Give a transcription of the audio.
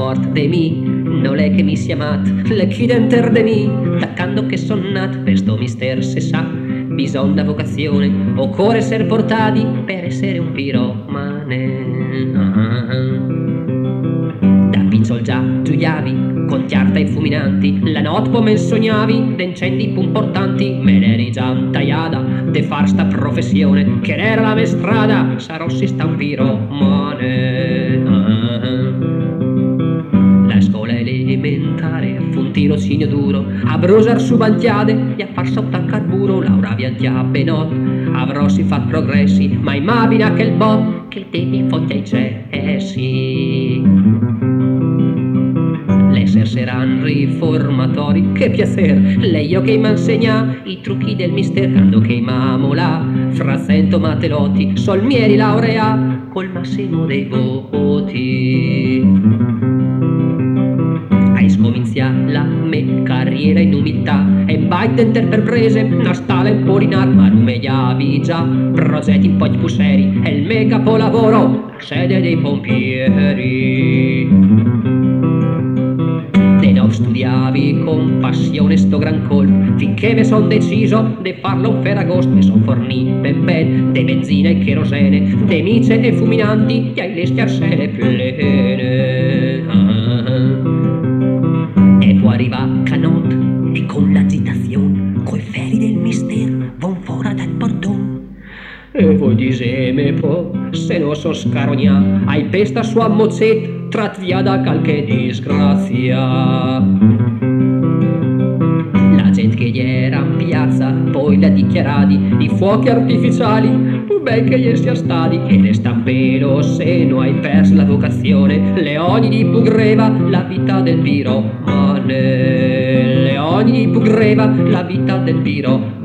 mort de mi, no l'è che mi sia mat, le chi denter de mi, taccando che son nat, per sto mister se sa, bisogna vocazione, occorre ser portati per essere un piromane. Da pizzol già giuliavi, con chiarta e fuminanti, la not come sognavi, d'incendi importanti, me l'eri già tagliata, de far sta professione, che era la mia strada, sarò si sta un piromane. La scuola elementare fu un tirocinio duro, a brusar su banchiade e a far saltar carburo, Laura viaggia benot, avrò si fat progressi, ma immagina che il bot, che il tempi foglia i cessi. L'esser seran riformatori, che piacer, lei io che m'insegna i trucchi del mister, quando che m'amola, fra cento matelotti, solmieri laurea, col massimo dei voti. Scominzia la me carriera in umiltà e baitenter per prese una stala in polinar, ma rumeiavi già progetti un po' più seri e il me capolavoro, sede dei pompieri. De no studiavi con passione sto gran colpo, finché me son deciso de farlo un ferragosto, me son fornì ben de benzina e cherosene, de mice e fuminanti e hai le schiarselle plene. E poi arriva Canot e con l'agitazione, coi ferri del mister, von fora dal portone. E voi diseme po, se no so scarogna, hai pesta sua mozzet, trat via da qualche disgrazia. La gente che gli era in piazza, poi la dichiarati, i fuochi artificiali, ben che gli sia stati, e resta un pelo se no hai perso la vocazione, le ogni di pugreva la vita del piromane, le ogni di pugreva la vita del piromane.